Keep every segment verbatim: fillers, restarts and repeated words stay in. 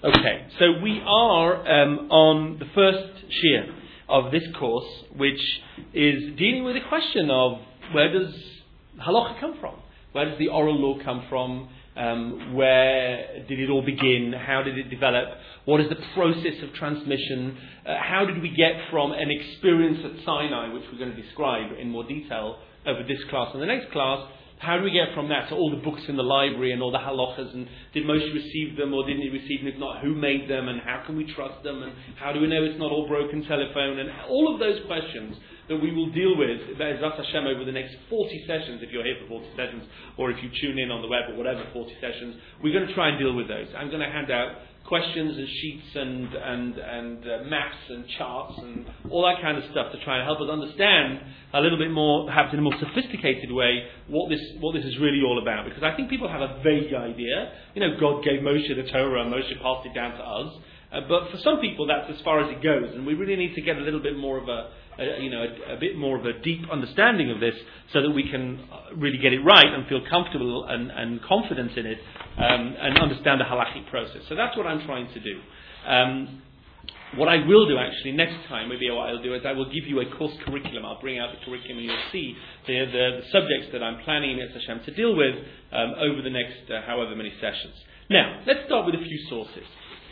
Okay, so we are um, on the first shiur of this course, which is dealing with the question of where does halacha come from? Where does the oral law come from? Um, where did it all begin? How did it develop? What is the process of transmission? Uh, how did we get from an experience at Sinai, which we're going to describe in more detail over this class and the next class? How do we get from that to all the books in the library and all the halachas, and did Moshe receive them or didn't he receive them? If not, who made them, and how can we trust them, and how do we know it's not all broken telephone, and all of those questions that we will deal with, Be'ezras Hashem, over the next forty sessions, if you're here for forty sessions, or if you tune in on the web or whatever, forty sessions, we're going to try and deal with those. I'm going to hand out questions and sheets and and and uh, maps and charts and all that kind of stuff to try and help us understand a little bit more, perhaps in a more sophisticated way, what this what this is really all about. Because I think people have a vague idea. You know, God gave Moshe the Torah and Moshe passed it down to us. Uh, but for some people, that's as far as it goes, and we really need to get a little bit more of a, a you know, a, a bit more of a deep understanding of this, so that we can really get it right and feel comfortable and, and confident in it, um, and understand the halachic process. So that's what I'm trying to do. Um, what I will do actually next time, maybe what I'll do is I will give you a course curriculum. I'll bring out the curriculum, and you'll see the the, the subjects that I'm planning Mitzvah Hashem to deal with um, over the next uh, however many sessions. Now, let's start with a few sources.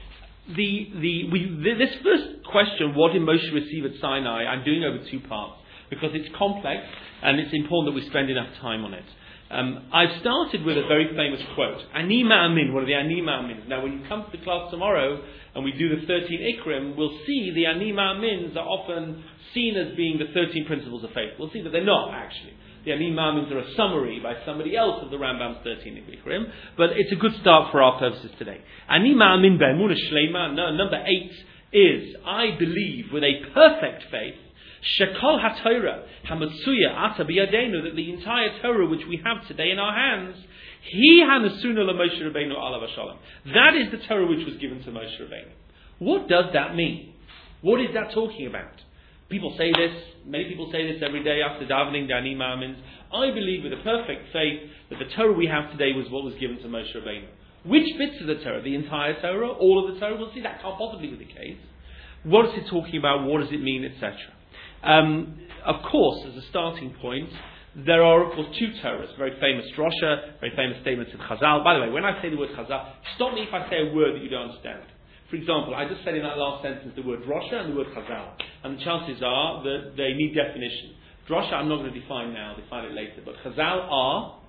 The, the, we, the, this first question, what did Moshe receive at Sinai, I'm doing over two parts, because it's complex and it's important that we spend enough time on it. Um, I've started with a very famous quote, Ani Ma'amin, one of the Ani Ma'amins. Now when you come to the class tomorrow and we do the thirteen Ikrim, we'll see the Ani Ma'amins are often seen as being the thirteen principles of faith. We'll see that they're not, actually. The Ani Ma'amins are a summary by somebody else of the Rambam's thirteen Ikrim, but it's a good start for our purposes today. Ani Ma'amin be'emunah shleima, no, number eight is, I believe with a perfect faith, Shekol HaTorah Hamatsuya Ata B'Yadeinu, that the entire Torah which we have today in our hands, He Hanasuna LaMoshe Rabbeinu Alav Hashalom. That is the Torah which was given to Moshe Rabbeinu. What does that mean? What is that talking about? People say this, many people say this every day after davening, the Ani Ma'amins. I believe with a perfect faith that the Torah we have today was what was given to Moshe Rabbeinu. Which bits of the Torah? The entire Torah? All of the Torah? We'll see, that can't possibly be the case. What is it talking about? What does it mean? Etc. Um, of course, as a starting point, there are, of course, two Torahs. Very famous drosha, very famous statements of Chazal. By the way, when I say the word Chazal, stop me if I say a word that you don't understand. For example, I just said in that last sentence the word drosha and the word Chazal. And the chances are that they need definition. Drosha I'm not going to define now, I'll define it later. But Chazal are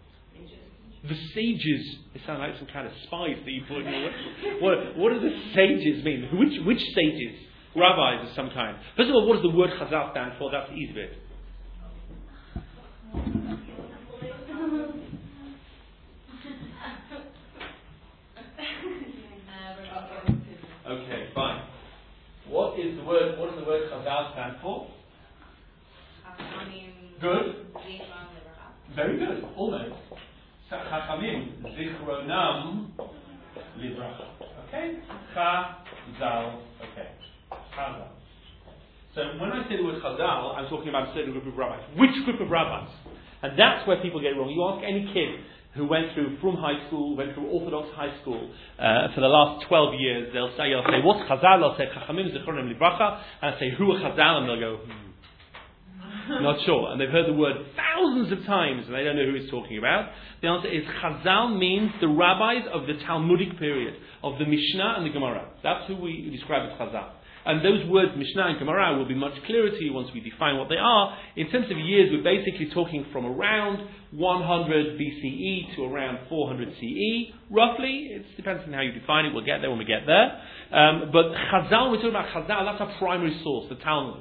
the sages. They sound like some kind of spies that you put in your... What, what do the sages mean? Which, which sages? Rabbis of some kind. First of all, what does the word Chazal stand for? That's the easy bit. Okay, fine. What is the word? What does the word Chazal stand for? Good. Very good. Almost. Chachamim zichronam livracha. Okay. Chazal. Okay. Chazal. So when I say the word Chazal, I'm talking about a certain group of rabbis. Which group of rabbis? And that's where people get it wrong. You ask any kid who went through from high school, went through Orthodox high school uh, for the last twelve years, they'll say, "I'll say what's Chazal?" I'll say Chachamim Zichronim Livracha, and I say who are Chazal, and they'll go, hmm. Not sure. And they've heard the word thousands of times, and they don't know who he's talking about. The answer is Chazal means the rabbis of the Talmudic period, of the Mishnah and the Gemara. That's who we describe as Chazal. And those words, Mishnah and Gemara, will be much clearer to you once we define what they are. In terms of years, we're basically talking from around one hundred B C E to around four hundred C E, roughly. It depends on how you define it. We'll get there when we get there. Um, but Chazal, we're talking about Chazal, that's our primary source, the Talmud.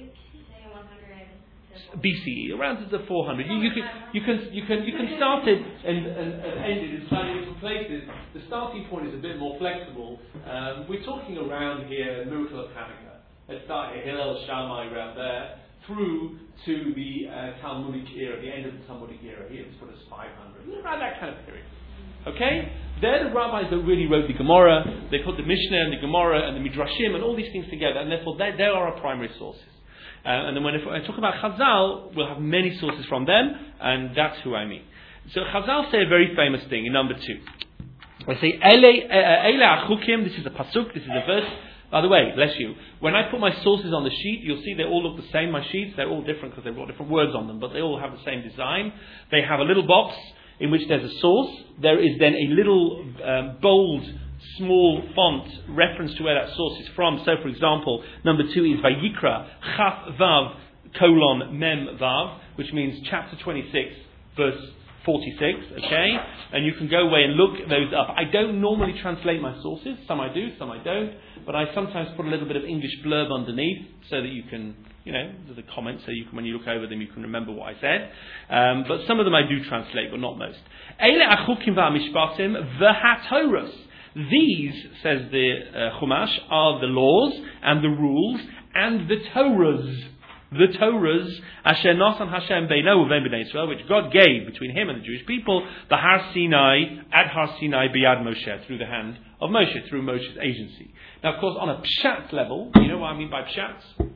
B C E, around the four hundred. You, you, can, you can you can you can start it and, and, and end it in slightly different places. The starting point is a bit more flexible. Um, we're talking around here, miracle of Hanukkah. Let's start at Hillel Shammai around there, through to the uh, Talmudic era, the end of the Talmudic era. Here, it's put us five hundred, around that kind of period. Okay, they're the rabbis that really wrote the Gemara. They put the Mishnah and the Gemara and the Midrashim and all these things together, and therefore they, they are our primary sources. Uh, and then when I talk about Chazal, we'll have many sources from them, and that's who I mean. So Chazal say a very famous thing in number two. I say, Ele achukim, this is a pasuk, this is a verse. By the way, bless you, when I put my sources on the sheet, you'll see they all look the same, my sheets. They're all different because they've got different words on them, but they all have the same design. They have a little box in which there's a source. There is then a little um, bold, small font reference to where that source is from. So, for example, number two is Vayikra, Chaf Vav, colon, Mem Vav, which means chapter twenty-six, verse forty-six, okay? And you can go away and look those up. I don't normally translate my sources. Some I do, some I don't. But I sometimes put a little bit of English blurb underneath so that you can, you know, there's a comment so you can, when you look over them, you can remember what I said. Um, but some of them I do translate, but not most. Eile achukim v'amishpatim v'hatoros. These, says the uh, Chumash, are the laws and the rules and the Torahs. The Torahs, Asher Nasan Hashem Beino Uvein Bnei Israel, which God gave between Him and the Jewish people, the Har Sinai, at Har Sinai Biyad Moshe, through the hand of Moshe, through Moshe's agency. Now, of course, on a pshat level, you know what I mean by pshat?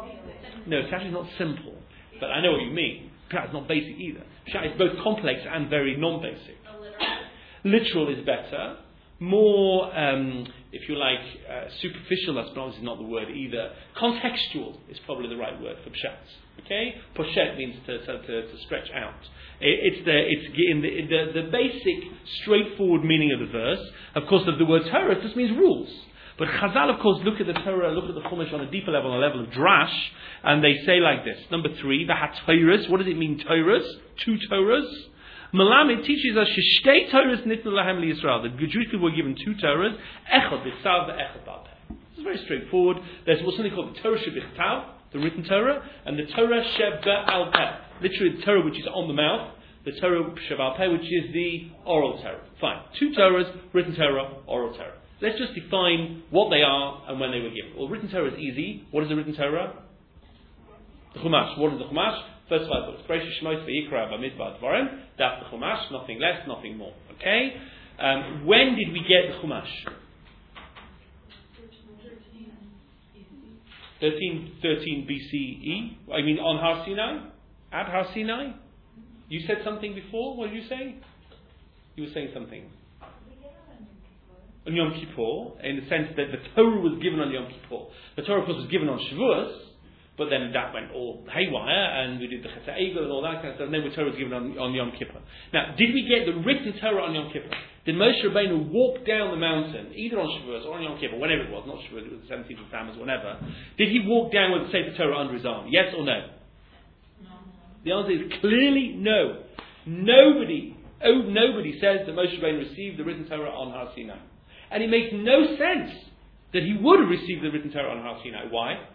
No, it's actually not simple, but I know what you mean. Pshat is not basic either. Pshat is both complex and very non-basic. Literal is better. More, um, if you like, uh, superficial, that's obviously not the word either. Contextual is probably the right word for pshat. Okay? Poshet means to, to, to, to stretch out. It, it's the, it's in the, in the, the basic, straightforward meaning of the verse. Of course, of the word Torah, it just means rules. But Chazal, of course, look at the Torah, look at the Chumash on a deeper level, on a level of drash, and they say like this. Number three, the HaTorahs. What does it mean, Torahs? Two Torahs. Malamed teaches us Shtei Torahs nitnu lahem liYisrael. The Jewish people were given two Torahs. Echad b'tzav ve'echad ba'al peh. This is very straightforward. There's what's something called the Torah shebichtav, the written Torah, and the Torah shebe'al peh. Literally the Torah which is on the mouth, the Torah shebe'al peh, which is the oral Torah. Fine. Two Torahs, written Torah, oral Torah. Let's just define what they are and when they were given. Well, written Torah is easy. What is the written Torah? The Chumash. What is the Chumash? First five books. Bereshit, Shemot, Vayikra, Bamidbar, Dvarim. That's the Chumash. Nothing less, nothing more. Okay? Um, when did we get the Chumash? thirteen, thirteen B C E? I mean, on Har Sinai? At Har Sinai? You said something before? What did you say? You were saying something. On Yom Kippur, in the sense that the Torah was given on Yom Kippur. The Torah, of course, was given on Shavuos, but then that went all haywire, and we did the Chetz Egel and all that kind of stuff, and then the Torah was given on, on Yom Kippur. Now, did we get the written Torah on Yom Kippur? Did Moshe Rabbeinu walk down the mountain, either on Shavuos or on Yom Kippur, whenever it was, not Shavuos, it was the seventeenth of Tammuz, whenever, did he walk down with the Sefer Torah under his arm? Yes or no? No. The answer is clearly no. Nobody, oh, nobody says that Moshe Rabbeinu received the written Torah on Har Sinai. And it makes no sense that he would have received the written Torah on Har Sinai. Why? It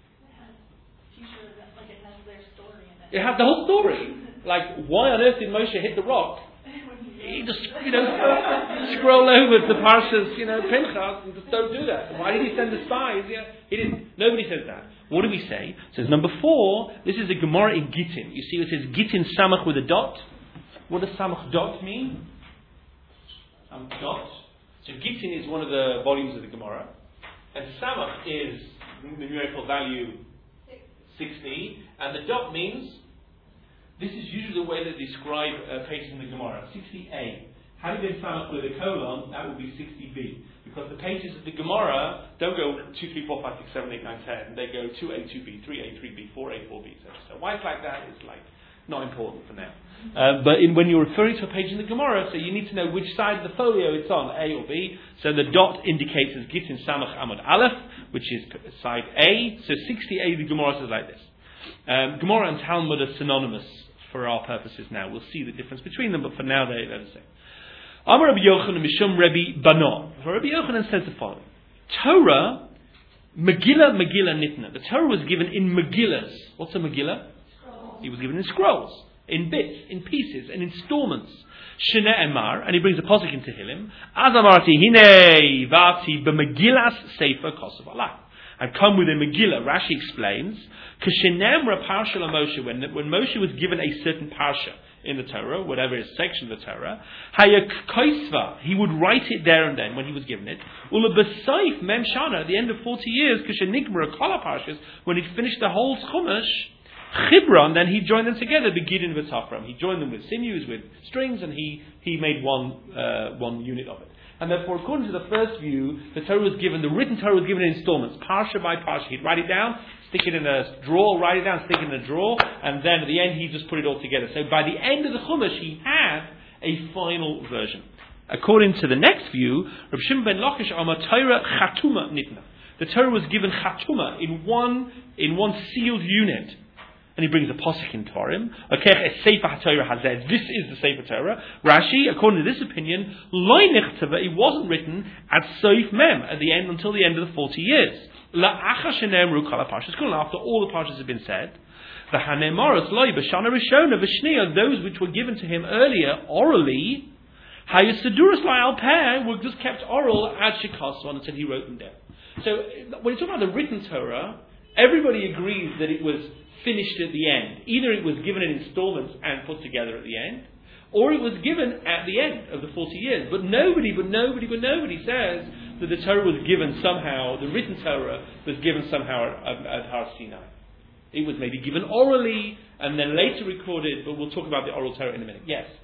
has, like it has their story in it. It has the whole story. Like, why on earth did Moshe hit the rock? He just, you know, scroll over to Parshas, you know, Pinchas, and just don't do that. Why did he send the spies? Yeah, he didn't. Nobody says that. What do we say? It says number four. This is a Gemara in Gittin. You see, it says Gittin Samach with a dot. What does Samach dot mean? Samach dot. So Gittin is one of the volumes of the Gemara, and Samach is the numerical value sixty, and the dot means, this is usually the way they describe uh, pages in the Gemara, sixty A. Had it been Samach with a colon, that would be sixty B, because the pages of the Gemara don't go two, three, four, five, six, seven, eight, nine, ten, they go two A, two B, three A, three B, four A, four B, et cetera. So why it's like that is like not important for now. Uh, but in, when you're referring to a page in the Gemara, so you need to know which side of the folio it's on, A or B. So the dot indicates as Gittin Samach Amud Aleph, which is side A. So sixty A, the Gemara says like this. Um, Gemara and Talmud are synonymous for our purposes now. We'll see the difference between them, but for now they are the same. Amar Rabbi Yochanan Mishum Rabbi Bano. Rabbi Yochanan says the following: Torah, Megillah, Megillah Nitna. The Torah was given in Megillas. What's a Megillah? Scrolls. It was given in scrolls. In bits, in pieces, in installments. Shene Emar, and he brings a posuk into Tehillim. Az amarti hine vati b'Megillas sefer kosav alach. I've come with a Megillah. Rashi explains, Kashenemra parsha la Moshe, when when Moshe was given a certain parsha in the Torah, whatever is section of the Torah, Hayak Koisva, he would write it there and then when he was given it. Ula b'Seif Mem Shana, at the end of forty years, Kashenigmara Kol parshas, when he finished the whole Chumash. Chibron, then he joined them together, begidin v'tafram. He joined them with sinews, with strings, and he, he made one uh, one unit of it. And therefore, according to the first view, the Torah was given, the written Torah was given in installments, parsha by parsha. He'd write it down, stick it in a drawer, write it down, stick it in a drawer, and then at the end, he just put it all together. So by the end of the Chumash, he had a final version. According to the next view, Reb Shimon ben Lakish Amar Torah Chatuma Nitna. The Torah was given Chatuma in one in one sealed unit. And he brings a posik in Torim. Okay, a Sefer HaTorah Hazeh. This is the Sefer Torah. Rashi, according to this opinion, Loi Nichtava, it wasn't written at Soif Mem, at the end, until the end of the forty years. La'acha shenemru kol ha'parshas kulon, after all the parshas have been said. The Hanemaros Loi B'shana Rishona V'shniya, those which were given to him earlier, orally, Hayasaduras La'al Peh, were just kept oral at Shikaswan until he wrote them down. So, when you talk about the written Torah, everybody agrees that it was finished at the end. Either it was given in installments and put together at the end, or it was given at the end of the forty years. But nobody, but nobody, but nobody says that the Torah was given somehow, the written Torah was given somehow at, at Har Sinai. It was maybe given orally and then later recorded, but we'll talk about the oral Torah in a minute. Yes?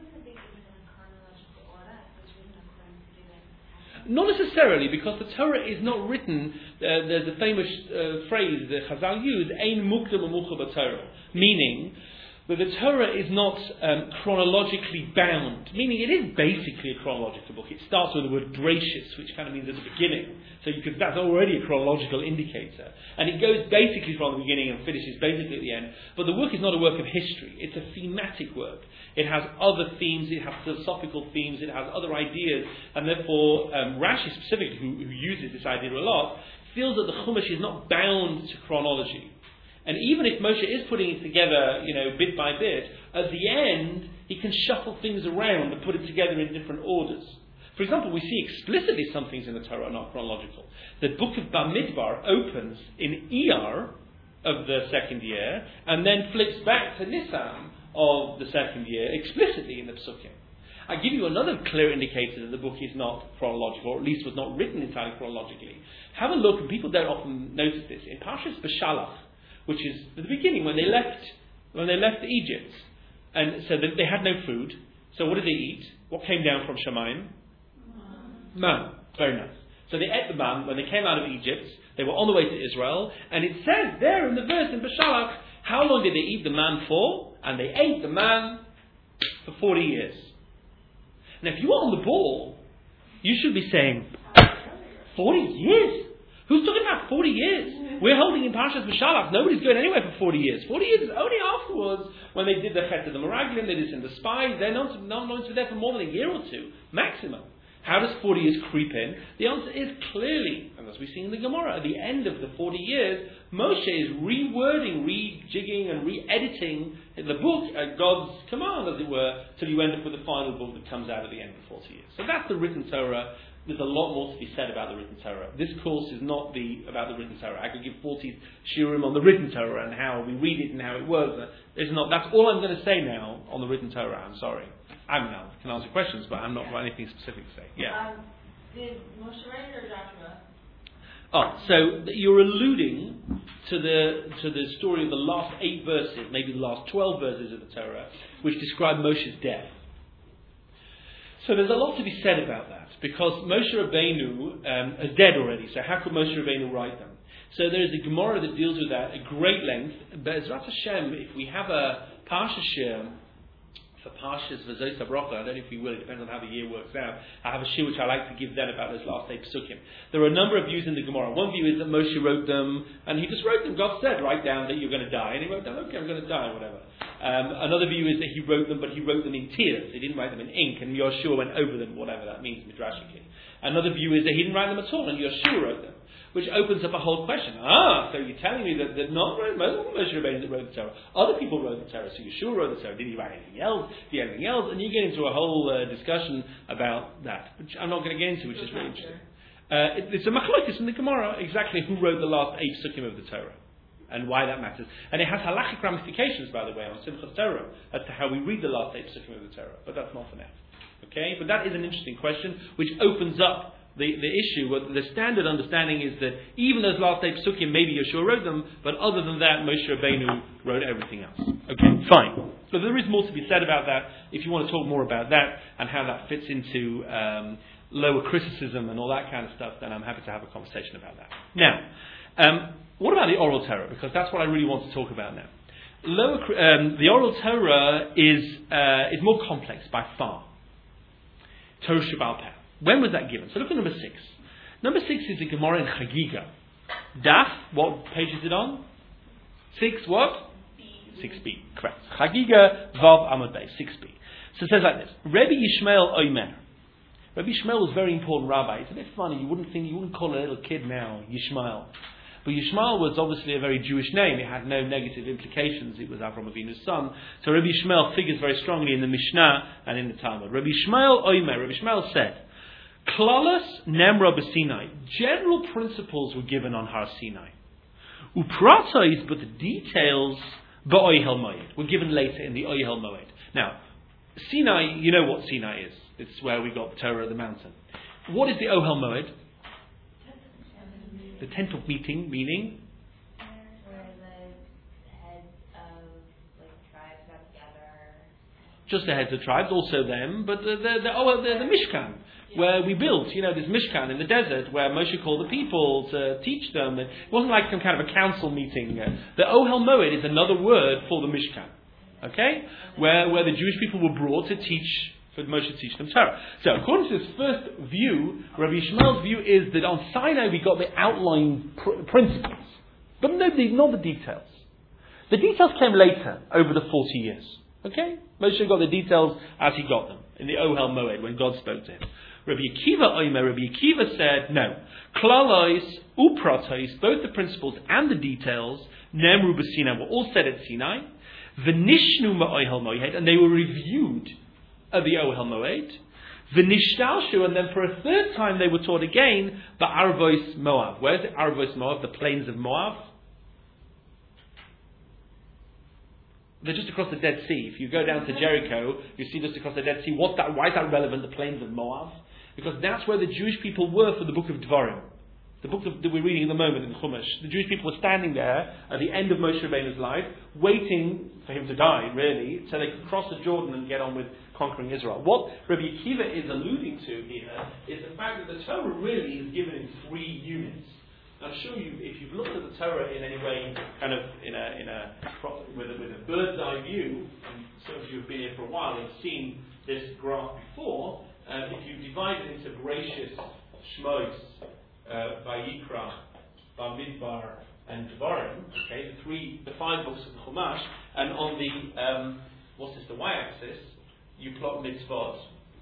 Not necessarily, because the Torah is not written, uh, there's a famous uh, phrase that Chazal use, Ein Mukdam U'Muchar B'Torah, meaning that the Torah is not um, chronologically bound, meaning it is basically a chronological book. It starts with the word gracious, which kind of means at the beginning, so you could, that's already a chronological indicator. And it goes basically from the beginning and finishes basically at the end. But the work is not a work of history, it's a thematic work. It has other themes, it has philosophical themes, it has other ideas, and therefore um, Rashi specifically, who, who uses this idea a lot, feels that the Chumash is not bound to chronology. And even if Moshe is putting it together, you know, bit by bit, at the end, he can shuffle things around and put it together in different orders. For example, we see explicitly some things in the Torah are not chronological. The book of Bamidbar opens in Iyar of the second year, and then flips back to Nisan of the second year, explicitly in the Psukim. I give you another clear indicator that the book is not chronological, or at least was not written entirely chronologically. Have a look, and people don't often notice this, in Parshas Beshalach, which is at the beginning when they left when they left Egypt, and so they, they had no food. So what did they eat? What came down from Shamayim? Man. Very nice. So they ate the man when they came out of Egypt. They were on the way to Israel, and it says there in the verse in Beshalach, how long did they eat the man for? And they ate the man for forty years. Now, if you were on the ball, you should be saying, forty years? Who's talking about forty years? We're holding in Parshas Beshalach. Nobody's going anywhere for forty years. forty years is only afterwards when they did the Chet of the Meraglim, they did in the spies. They're not, not known to be there for more than a year or two, maximum. How does forty years creep in? The answer is clearly, and as we see in the Gemara, at the end of the forty years, Moshe is rewording, rejigging and re-editing the book at God's command, as it were, till you end up with the final book that comes out at the end of the forty years. So that's the written Torah. There's a lot more to be said about the written Torah. This course is not the about the written Torah. I could give forty shiurim on the written Torah and how we read it and how it works. It's not. That's all I'm going to say now on the written Torah. I'm sorry. I mean, I can answer questions, but I'm not got anything specific to say. Yeah. Um, did Moshe write or Joshua? Oh, so you're alluding to the to the story of the last eight verses, maybe the last twelve verses of the Torah, which describe Moshe's death. So there's a lot to be said about that, because Moshe Rabbeinu um, is dead already, so how could Moshe Rabbeinu write them? So there is a Gemara that deals with that at great length. Be'ezrat Hashem, if we have a Parsha Shir for Parshas V'zos HaBrocha, I don't know if we will, it depends on how the year works out. I have a shir which I like to give then about those last eight Psukim. There are a number of views in the Gemara. One view is that Moshe wrote them, and he just wrote them. God said, write down that you're going to die. And he wrote down, okay, I'm going to die, or whatever. Um, another view is that he wrote them, but he wrote them in tears. He didn't write them in ink, and Yoshua went over them, whatever that means, midrashically. Another view is that he didn't write them at all, and Yoshua wrote them, which opens up a whole question. Ah, so you're telling me that, that not Moshe Rabbeinu that wrote the Torah. Other people wrote the Torah, so Yeshua wrote the Torah. Did he write anything else? Did he anything else? And you get into a whole uh, discussion about that, which I'm not going to get into, which is really interesting. Uh, it, it's a machlokes in the Gemara, exactly who wrote the last eight psukim of the Torah, and why that matters. And it has halachic ramifications, by the way, on Simchas Torah, as to how we read the last eight psukim of the Torah. But that's not for now. Okay? But that is an interesting question, which opens up The, the issue, the standard understanding is that even those last eight psukim, maybe Yeshua wrote them, but other than that, Moshe Rabbeinu wrote everything else. Okay, fine. So there is more to be said about that, if you want to talk more about that, and how that fits into um, lower criticism and all that kind of stuff, then I'm happy to have a conversation about that. Now, um, what about the oral Torah? Because that's what I really want to talk about now. Lower, um, the oral Torah is uh, is more complex by far. Torah Sheba'al Peh. When was that given? So look at number six. Number six is the Gemara in Chagiga. Daf, what page is it on? Six what? six B, correct. Chagiga Vav Amud Beis, six B. So it says like this. Rabbi Yishmael Omer. Rabbi Yishmael was a very important rabbi. It's a bit funny, you wouldn't think, you wouldn't call a little kid now Yishmael. But Yishmael was obviously a very Jewish name. It had no negative implications. It was Avram Avinu's son. So Rabbi Yishmael figures very strongly in the Mishnah and in the Talmud. Rabbi Yishmael Omer. Rabbi Yishmael said, Klalas Nemra B'Sinai. General principles were given on Har Sinai. Upratais, but the details Ba'oihel Moed were given later in the Oihel Moed. Now, Sinai, you know what Sinai is. It's where we got the Torah of the mountain. What is the Ohel Moed? The tent of meeting, meaning? Where the heads of like tribes got together. Just the heads of tribes, also them, but the the, the, oh, the, the Mishkan, where we built, you know, this Mishkan in the desert, where Moshe called the people to teach them. It wasn't like some kind of a council meeting. The Ohel Moed is another word for the Mishkan, okay? Where where the Jewish people were brought to teach, for Moshe to teach them Torah. So, according to this first view, Rabbi Yishmael's view is that on Sinai we got the outline pr- principles, but no, the, not the details. The details came later, over the forty years. Okay? Moshe got the details as he got them, in the Ohel Moed, when God spoke to him. Rabbi Akiva Omer, Rabbi Akiva said, no. Klalois, upratais, both the principles and the details, Nemru B'Sinai, were all said at Sinai. V'nishnu ma'ohel moed, and they were reviewed at the Ohel Moed. V'nishtalshu, and then for a third time they were taught again, the Arvos Moab. Where's the Arvos Moab? The plains of Moab. They're just across the Dead Sea. If you go down to Jericho, you see just across the Dead Sea. What's that? Why is that relevant? The plains of Moab, because that's where the Jewish people were for the book of Dvarim. The book that we're reading at the moment in the Chumash. The Jewish people were standing there at the end of Moshe Rabbeinu's life, waiting for him to die, really, so they could cross the Jordan and get on with conquering Israel. What Rabbi Akiva is alluding to here is the fact that the Torah really is given in three units. I'm sure you, if you've looked at the Torah in any way, kind of in a in a with a, with a bird's eye view, and some of you have been here for a while and seen this graph before. Uh, if you divide it into Bereshis, Shmos, uh, Vayikra, Bamidbar, and Dvarim, okay, the three, the five books of the Chumash, and on the um, what's this, the y-axis, you plot mitzvot.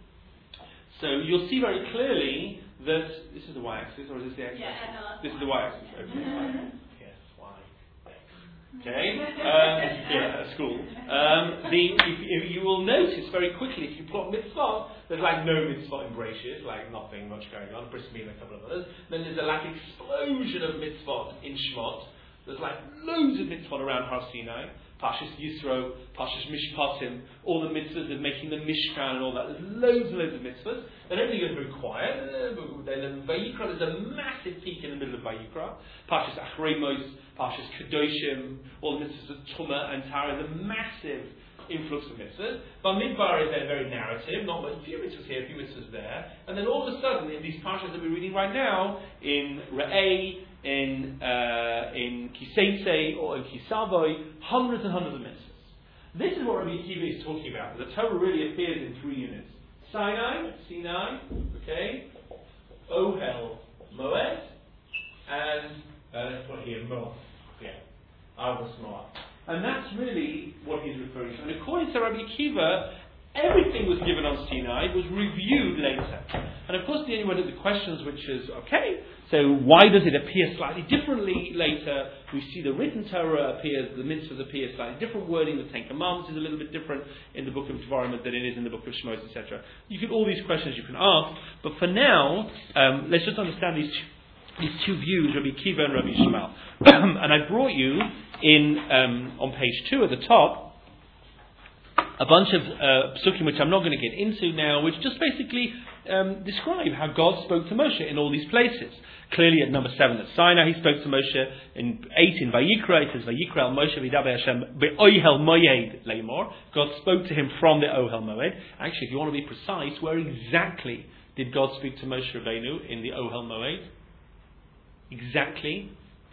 So you'll see very clearly that this is the y-axis, or is this the x-axis? Yeah, no, this is the y-axis. Okay. Yes, y. Okay. Um, yeah, at school. Um, the if, if you will notice very quickly if you plot mitzvot, there's like no mitzvot in Bereshis, like nothing much going on. Bris Milah and a couple of others. Then there's a like explosion of mitzvot in Shmot. There's like loads of mitzvot around Har Sinai. Pashas Yisro, Pashas Mishpatim, all the mitzvahs of making the Mishkan and all that. There's loads and loads of mitzvahs. Then everything goes very quiet. Then Vayikra, there's a massive peak in the middle of Vayikra. Pashas Achrei Mos, Pashas Kedoshim, all the mitzvahs of Tumah and Tara, the massive influx of mitzvahs. Bamidbar is then very narrative, not a few mitzvahs here, a few mitzvahs there. And then all of a sudden, in these pashas that we're reading right now, in Re'eh, in uh, in Kiseitse or in Kisavoi, hundreds and hundreds of mitzvahs. This is what Rabbi Akiva is talking about. The Torah really appears in three units: Sinai, Sinai, okay, Ohel Moed, and uh, let's put here Moab, yeah, Arvos Moab. And that's really what he's referring to. And according to Rabbi Akiva, everything was given on Sinai, was reviewed later. And of course, then you went to the questions, which is, okay, so why does it appear slightly differently later? We see the written Torah appears, the mitzvahs appear slightly different wording, the Ten Commandments is a little bit different in the book of Dvarim than it is in the book of Shmos, et cetera. You can, all these questions you can ask, but for now, um, let's just understand these two, these two views, Rabbi Akiva and Rabbi Yishmael. And I brought you in, um, on page two at the top, a bunch of uh, psukim which I'm not going to get into now, which just basically um, describe how God spoke to Moshe in all these places. Clearly at number seven at Sinai he spoke to Moshe. In eight in Vayikra it says Vayikra al Moshe v'daber Hashem be'oihel moed leimor. God spoke to him from the Ohel Moed. Actually, if you want to be precise, where exactly did God speak to Moshe Rabbeinu in the Ohel Moed? Exactly.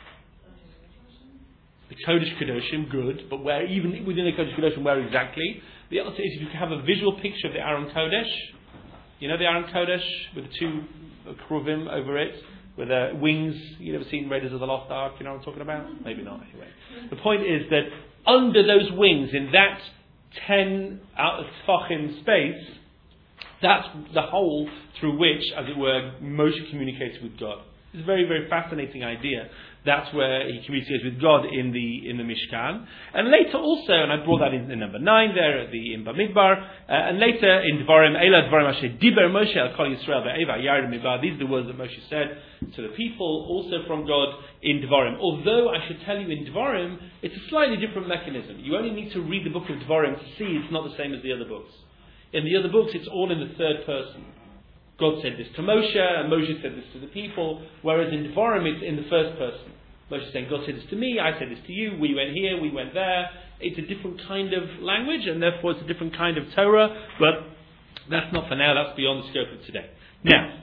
The Kodesh Kedoshim, good, but where, even within the Kodesh Kedoshim, where exactly? The answer is if you can have a visual picture of the Aron Kodesh, you know the Aron Kodesh with the two Kruvim over it, with the wings. You ever seen Raiders of the Lost Ark? You know what I'm talking about? Maybe not, anyway. The point is that under those wings, in that ten out of Tfachim space, that's the hole through which, as it were, Moshe communicates with God. It's a very, very fascinating idea. That's where he communicates with God in the in the Mishkan, and later also, and I brought that in, in number nine there at the in Bamidbar, uh, and later in Devarim, Eila Devarim Asher Diber Moshe al Kol Yisrael Ve'eva Yared Midbar. These are the words that Moshe said to the people, also from God in Devarim. Although I should tell you, in Devarim, it's a slightly different mechanism. You only need to read the book of Devarim to see it's not the same as the other books. In the other books, it's all in the third person. God said this to Moshe, and Moshe said this to the people, whereas in Devarim it's in the first person. Moshe saying, God said this to me, I said this to you, we went here, we went there. It's a different kind of language, and therefore it's a different kind of Torah, but that's not for now, that's beyond the scope of today. Now,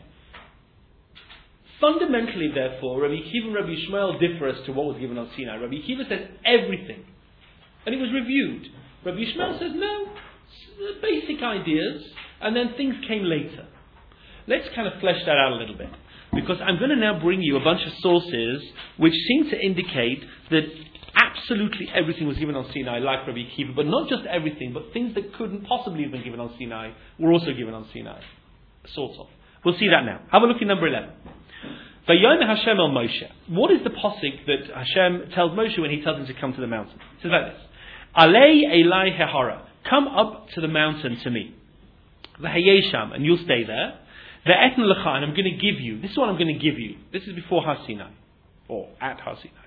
fundamentally therefore, Rabbi Akiva and Rabbi Yishmael differ as to what was given on Sinai. Rabbi Akiva says everything, and it was reviewed. Rabbi Yishmael says no, basic ideas, and then things came later. Let's kind of flesh that out a little bit, because I'm going to now bring you a bunch of sources which seem to indicate that absolutely everything was given on Sinai, like Rabbi Akiva, but not just everything, but things that couldn't possibly have been given on Sinai were also given on Sinai, sort of. We'll see that now. Have a look at number eleven. Vayom Hashem el Moshe. What is the posik that Hashem tells Moshe when he tells him to come to the mountain? It says like this: Alei Elai Hehara. Come up to the mountain to me. V'hayesham, and you'll stay there. Ve'etn lecha, and I'm going to give you. This is what I'm going to give you. This is before Har Sinai, or at Har Sinai.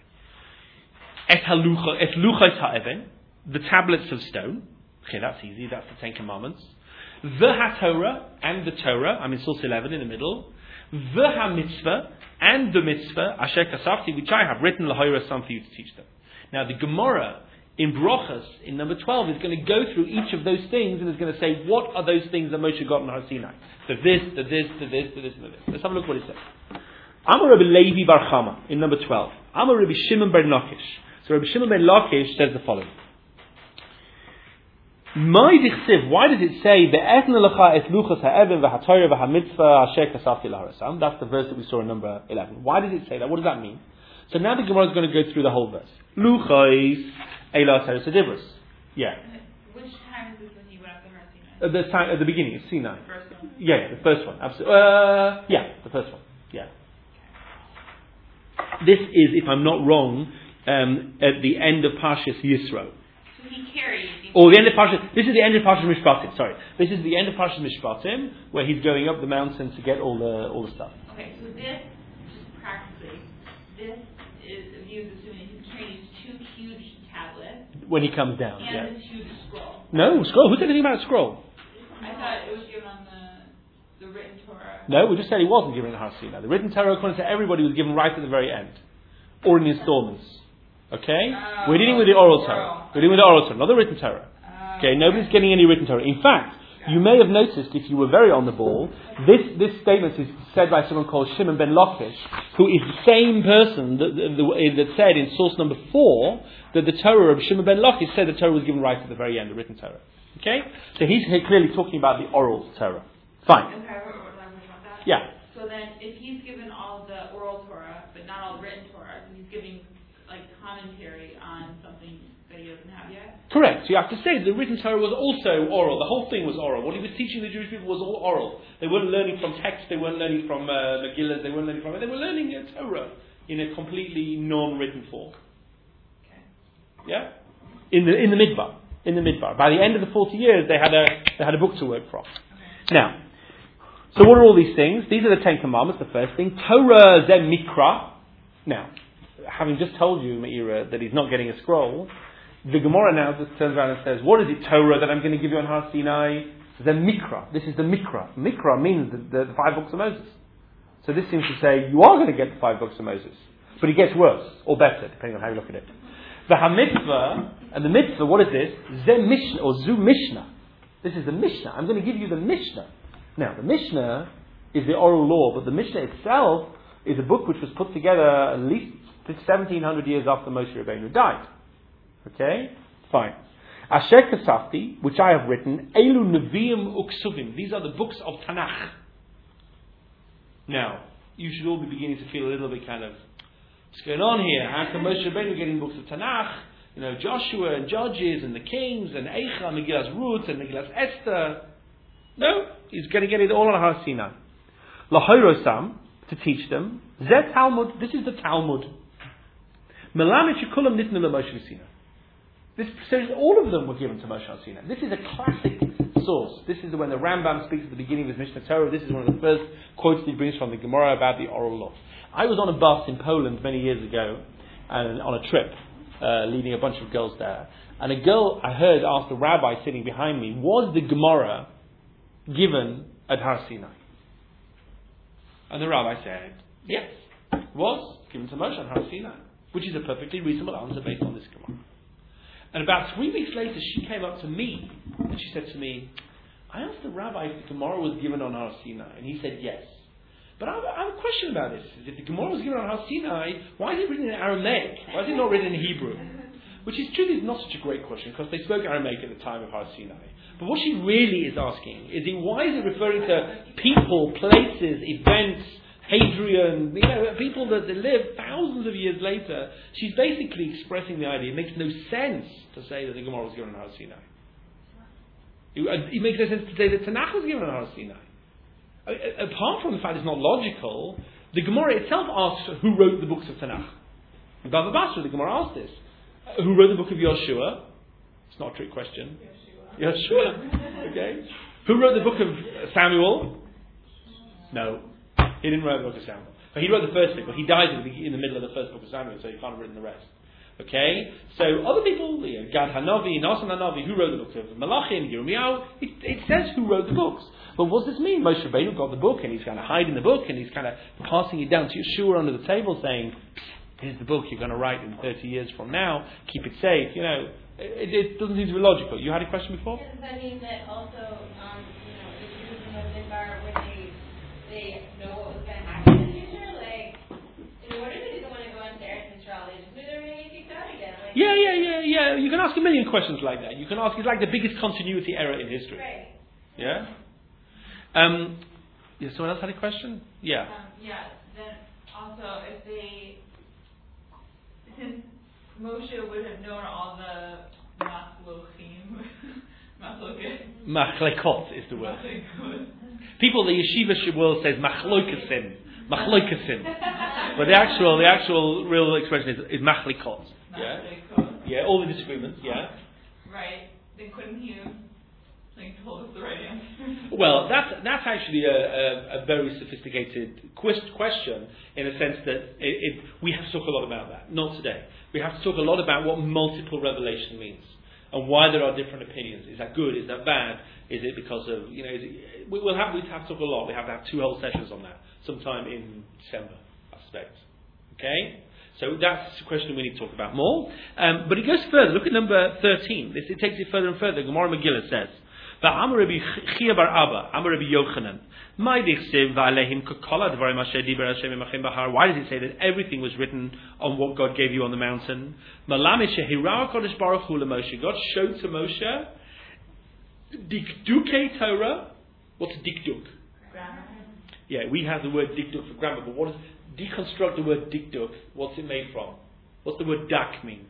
Et halucha, et luchos ha'even, the tablets of stone. Okay, that's easy. That's the Ten Commandments. The HaTorah, and the Torah. I'm in source eleven in the middle. The HaMitzvah, and the mitzvah, Asher Kasafti, which I have written lahoira some for you to teach them. Now the Gemara in Brochus, in number twelve, is going to go through each of those things and is going to say, what are those things that Moshe got in Har Sinai? So this, to this, to this, to this, to this. Let's have a look what it says. Amar Rabbi Levi Bar Chama, in number twelve. Amar Rabbi Shimon ben Lakish. So Rabbi Shimon ben Lakish says the following. Why does it say, Ve'etn lecha et luchos ha'even v'haTorah v'hamitzvah asher kasafti lahorasam? That's the verse that we saw in number eleven. Why does it say that? What does that mean? So now the Gemara is going to go through the whole verse. Luchos Eila Teres Adibros. Yeah. Which time is this when he went up to Har Sinai? At the, time, at the beginning, it's Sinai. The first one? Yeah, yeah, the first one. Absolutely. Uh, yeah, the first one. Yeah. This is, if I'm not wrong, um, at the end of Parshas Yisro. So he carried. Or the end of Parshas. This is the end of Parshas Mishpatim. Sorry, this is the end of Parshas Mishpatim, where he's going up the mountain to get all the all the stuff. Okay, so this, just practically, this is viewed assuming he's carrying these two huge tablets. When he comes down, And yeah. this huge scroll. No scroll. Who said anything about a scroll? I thought it was given on the the written Torah. No, we just said he wasn't given in Har Sinai. The written Torah, according to everybody, was given right at the very end, or in installments. Okay, Oh, we're dealing with the oral oral. Torah. We're dealing with the oral Torah, not the written Torah. Uh, Okay, nobody's getting any written Torah. In fact, you may have noticed, if you were very on the ball, this, this statement is said by someone called Shimon ben Lakish, who is the same person that, that, that said in source number four that the Torah of Shimon ben Lakish said the Torah was given right at the very end, the written Torah. Okay? So he's clearly talking about the oral Torah. Fine. Okay, what, what language was that? Yeah. So then, if he's given all the oral Torah, but not all the written Torah, then he's giving like commentary on something that he doesn't have yet? Correct. So you have to say the written Torah was also oral. The whole thing was oral. What he was teaching the Jewish people was all oral. They weren't learning from text. They weren't learning from uh, Megillah. They weren't learning from it. They were learning uh, Torah in a completely non-written form. Okay. Yeah. In the in the midbar. In the midbar. By the end of the forty years, they had a they had a book to work from. Okay. Now, so what are all these things? These are the Ten Commandments. The first thing, Torah zem mikra. Now, having just told you, Meira, that he's not getting a scroll, the Gemara now just turns around and says, what is it, Torah, that I'm going to give you on Har Sinai? The Mikra. This is the Mikra. Mikra means the, the, the five books of Moses. So this seems to say, you are going to get the five books of Moses. But it gets worse, or better, depending on how you look at it. The HaMitzvah, and the Mitzvah, what is this? Ze Mishnah, or Zu Mishnah. This is the Mishnah. I'm going to give you the Mishnah. Now, the Mishnah is the oral law, but the Mishnah itself is a book which was put together at least seventeen hundred years after Moshe Rabbeinu died. Okay? Fine. Asher Kasafti, which I have written, Elu Neviim Uksuvim. These are the books of Tanakh. Now, you should all be beginning to feel a little bit kind of, what's going on here? How come Moshe Rabbeinu getting books of Tanakh? You know, Joshua and Judges and the Kings and Eicha, Megillas Ruth and Megillas Esther. No, he's going to get it all on Har Sinai. Lahoirosam, to teach them. Zet Talmud, this is the Talmud. Melamed Shekulam Nitnu LeMoshe Sinai. This says all of them were given to Moshe Sinai. This is a classic source. This is when the Rambam speaks at the beginning of his Mishnah Torah. This is one of the first quotes he brings from the Gemara about the oral law. I was on a bus in Poland many years ago, and on a trip, uh, leading a bunch of girls there. And a girl I heard asked the rabbi sitting behind me, was the Gemara given at Har Sinai? And the rabbi said, yes, it was given to Moshe at Har Sinai, which is a perfectly reasonable answer based on this Gemara. And about three weeks later, she came up to me and she said to me, I asked the rabbi if the Gemara was given on Har Sinai, and he said yes. But I have, I have a question about this. If the Gemara was given on Har Sinai, why is it written in Aramaic? Why is it not written in Hebrew? Which is truly not such a great question, because they spoke Aramaic at the time of Har Sinai. But what she really is asking is, why is it referring to people, places, events, Hadrian, you know, people that live thousands of years later? She's basically expressing the idea. It makes no sense to say that the Gemara was given on Har Sinai. It, it makes no sense to say that Tanakh was given on Har Sinai. Apart from the fact it's not logical, the Gemara itself asks who wrote the books of Tanakh. In Bava Basra, the Gemara asks this. Uh, who wrote the book of Yoshua? It's not a trick question. Yoshua. Yoshua. Okay. Who wrote the book of Samuel? No. He didn't write the book of Samuel. But he wrote the first book, but he died in the, in the middle of the first book of Samuel, so he can't have written the rest. Okay? So other people, you know, Gad Hanavi, Nasan Hanavi, who wrote the book of Malachim, Yirmiyahu, it, it says who wrote the books. But what does this mean? Moshe Rabbeinu got the book and he's kind of hiding the book and he's kind of passing it down to Yeshua under the table saying, here's the book you're going to write in thirty years from now, keep it safe. You know, it, it doesn't seem to be logical. You had a question before? Does that mean that also, um, you know, the Jews in the Midbar, where they, they know what was going to happen in the future? Like, in order to be the one to go into Eretz Yisrael, they just knew they were going to get kicked out again. Like, yeah, yeah, yeah, yeah. You can ask a million questions like that. You can ask, it's like the biggest continuity error in history. Right. Yeah? Um, yeah, someone else had a question? Yeah. Um, yeah, then also if they, since Moshe would have known all the machlokim, machlokim. Machlekot is the word. Machlekot. People, the yeshiva world says machlokasim, machlokasim, but the actual, the actual real expression is, is machlekot. Yeah. Machlekot. Yeah, all the disagreements. Yeah. Right. Then couldn't he have like told us the right answer? Well, that's that's actually a, a, a very sophisticated quest, question in a sense that it, it, we have to talk a lot about that. Not today. We have to talk a lot about what multiple revelation means and why there are different opinions. Is that good? Is that bad? Is it because of, you know, is it, we, we'll have, we have to talk a lot. We have to have two whole sessions on that sometime in December, I suspect. Okay? So that's a question we need to talk about more. Um, but it goes further. Look at number thirteen. This, it takes it further and further. Gemara Megillah says, V'amar Rabbi Chia bar Abba, Amar Rabbi Yochanan, why does it say that everything was written on what God gave you on the mountain? God showed to Moshe Dikduke Torah. What's Dikduk? Grammar. Yeah, we have the word Dikduk for grammar, but what does deconstruct the word Dikduk? What's it made from? What's the word dak mean?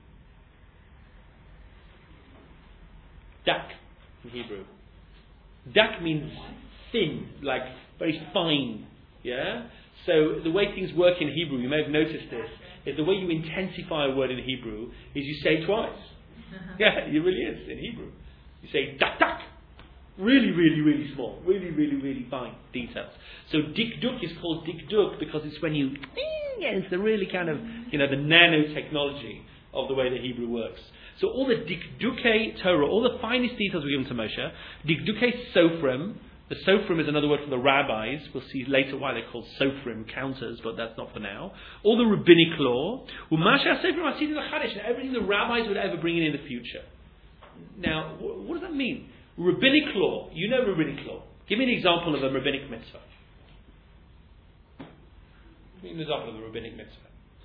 Dak in Hebrew. Dak means thin, like very fine. Yeah? So the way things work in Hebrew, you may have noticed this, is the way you intensify a word in Hebrew is you say twice. Yeah, it really is in Hebrew. You say dak dak. Really, really, really small. Really, really, really fine details. So dikduk is called dikduk because it's when you, yeah, it's the really kind of, you know, the nanotechnology of the way the Hebrew works. So all the dikduke Torah, all the finest details were given to Moshe. Dikduke sofrim. The sofrim is another word from the rabbis. We'll see later why they're called sofrim, counters, but that's not for now. All the rabbinic law. And everything the rabbis would ever bring in in the future. Now, what does that mean? Rabbinic law. You know rabbinic law. Give me an example of a rabbinic mitzvah. I mean, there's often the rabbinic mitzvah.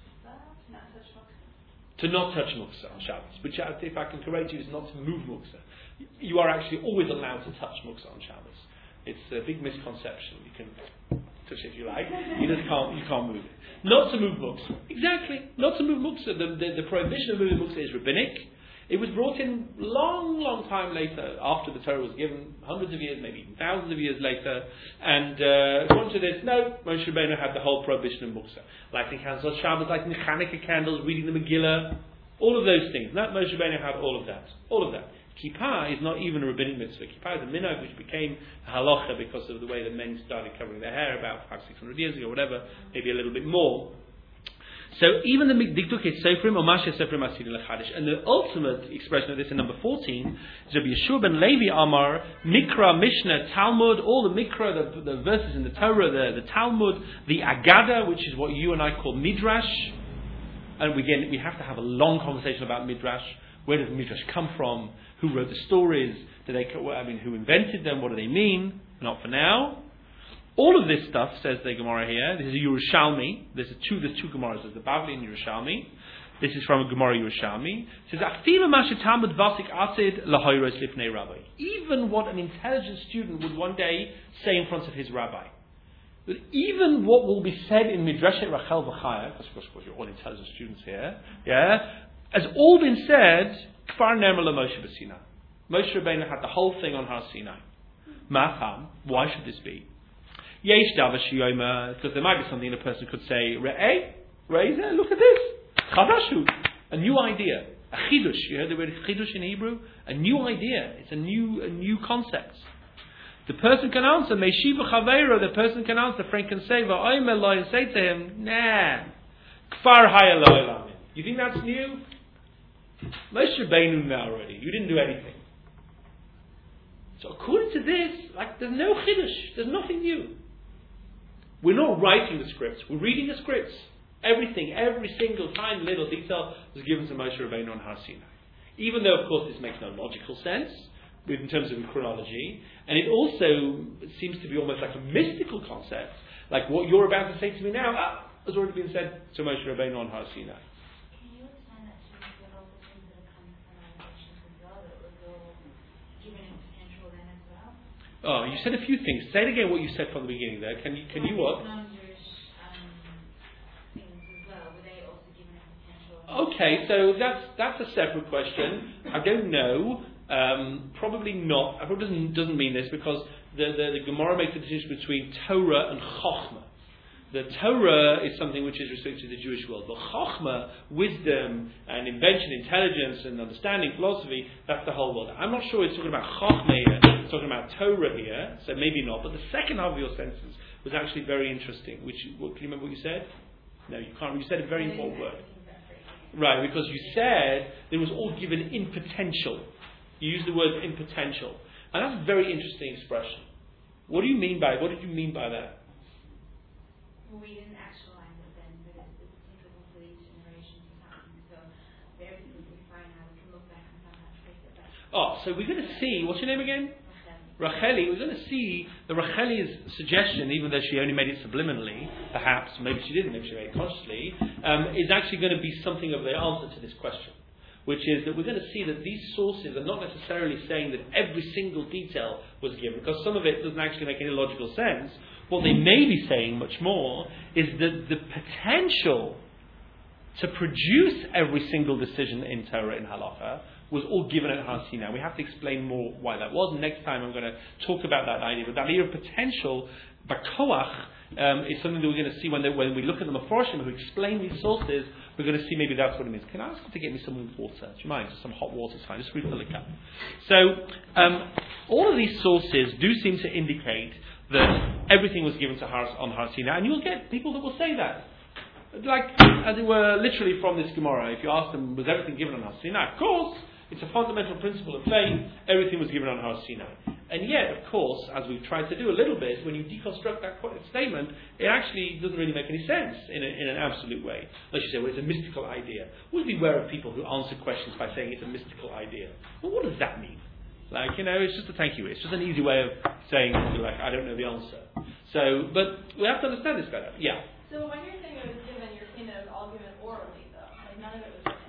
Not touch muktzah. To not touch muktzah on Shabbos, which, if I can correct you, is not to move muktzah. You are actually always allowed to touch muktzah on Shabbos. It's a big misconception. You can touch it if you like. You just can't. You can't move it. Not to move muktzah. Exactly. Not to move muktzah. The, the, the prohibition of moving muktzah is rabbinic. It was brought in long, long time later, after the Torah was given, hundreds of years, maybe even thousands of years later. And uh, according to this, no, Moshe Rabbeinu had the whole prohibition of muktzah. Lighting candles on Shabbos, lighting the Hanukkah candles, reading the Megillah, all of those things. That Moshe Rabbeinu had all of that. All of that. Kippah is not even a rabbinic mitzvah. Kippah is a minhag which became a halacha because of the way that men started covering their hair about five, six hundred years ago, whatever, maybe a little bit more. So even the Dikduk is Sofrim or Masha Sofrim Asiri Lechadish. And the ultimate expression of this in number fourteen is Rabbi Yeshua ben Levi Amar, Mikra, Mishnah, Talmud, all the Mikra, the, the verses in the Torah, the, the Talmud, the Agada, which is what you and I call Midrash. And again, we have to have a long conversation about Midrash. Where does Midrash come from? Who wrote the stories? Do they? I mean, who invented them? What do they mean? Not for now. All of this stuff, says the Gemara here, this is Yerushalmi. There's two, there's two Gemaras. There's the Bavli and Yerushalmi. This is from a Gemara Yerushalmi. It says, "Afilu mashet Talmud vasik asid lahoyros lifnei rabbi." Even what an intelligent student would one day say in front of his rabbi. But even what will be said in Midrashet Rachel V'chaya, because of course you're all intelligent students here, yeah, has all been said. Kfar Ne'emar LaMoshe b'Sinai. Moshe Rabbeinu had the whole thing on Har Sinai. Macham. Why should this be? Yesh davar sheyomer, because there might be something a person could say. Re'eh, Re'eh, look at this. Chadashu, a new idea, a chidush. You heard the word chidush in Hebrew? A new idea. It's a new, a new concept. The person can answer. Meishiva chaveiro. The person can answer. Friend can say, Va'omer lo, and say to him, Nah, kfar haya lo elamin. You think that's new? Moshe Rabbeinu now already. You didn't do anything. So according to this, like there's no chiddush. There's nothing new. We're not writing the scripts. We're reading the scripts. Everything, every single tiny little detail was given to Moshe Rabbeinu on Har Sinai. Even though, of course, this makes no logical sense in terms of chronology, and it also seems to be almost like a mystical concept, like what you're about to say to me now ah, has already been said to Moshe Rabbeinu on Har Sinai. Can you explain that to me with all the things that have come from our nations as well, that was all given in potential then as well? Oh, you said a few things. Say it again. What you said from the beginning there. Can you? Can you what? Non-Jewish um, things as well. Were they also given in potential? Okay, so that's that's a separate question. I don't know. Um, probably not. I probably doesn't doesn't mean this because the, the, the Gemara makes a distinction between Torah and Chochmah. The Torah is something which is restricted to the Jewish world. But Chochmah, wisdom and invention, intelligence and understanding, philosophy, that's the whole world. I'm not sure it's talking about Chochmah here, it's talking about Torah here, so maybe not. But the second half of your sentence was actually very interesting. Which, what, can you remember what you said? No, you can't. You said a very important word. Right, because you said it was all given in potential. You used the word in potential. And that's a very interesting expression. What do you mean by what did you mean by that? Well, we didn't actualize it then, but it's, it's applicable to each generation to time. So there we find how we can look back and somehow trace it back. Oh, so we're going to see, what's your name again? Racheli. We're going to see the Racheli's suggestion, even though she only made it subliminally, perhaps, maybe she didn't, maybe she made it consciously, um, is actually going to be something of the answer to this question. Which is that we're going to see that these sources are not necessarily saying that every single detail was given, because some of it doesn't actually make any logical sense. What they may be saying much more is that the potential to produce every single decision in Torah and Halacha was all given at Har Sinai. We have to explain more why that was. And next time I'm going to talk about that idea. But that idea of potential, bakoach, um, is something that we're going to see when, they, when we look at the Meforshim who explain these sources. We're going to see maybe that's what it means. Can I ask you to get me some water? Do you mind? Just some hot water is fine. Just refill the cup. So, um, all of these sources do seem to indicate that everything was given to Har, on Har Sinai, and you'll get people that will say that. Like, as it were, literally from this Gemara, if you ask them, was everything given on Har Sinai? Of course, it's a fundamental principle of faith, everything was given on Har Sinai. And yet, of course, as we've tried to do a little bit, when you deconstruct that statement, it actually doesn't really make any sense in, a, in an absolute way. Unless you say, well, it's a mystical idea. Always beware of people who answer questions by saying it's a mystical idea. Well, what does that mean? Like, you know, it's just a thank you. It's just an easy way of saying, like, I don't know the answer. So, but we have to understand this better. Yeah. So when you're saying